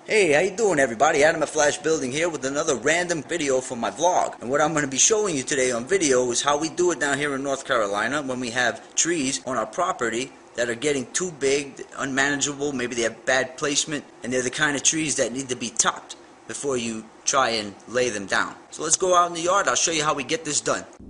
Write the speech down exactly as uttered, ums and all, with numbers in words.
Hey, how you doing everybody? Adam at Flash Building here with another random video for my vlog. And what I'm going to be showing you today on video is how we do it down here in North Carolina when we have trees on our property that are getting too big, unmanageable, maybe they have bad placement, and they're the kind of trees that need to be topped before you try and lay them down. So let's go out in the yard, I'll show you how we get this done.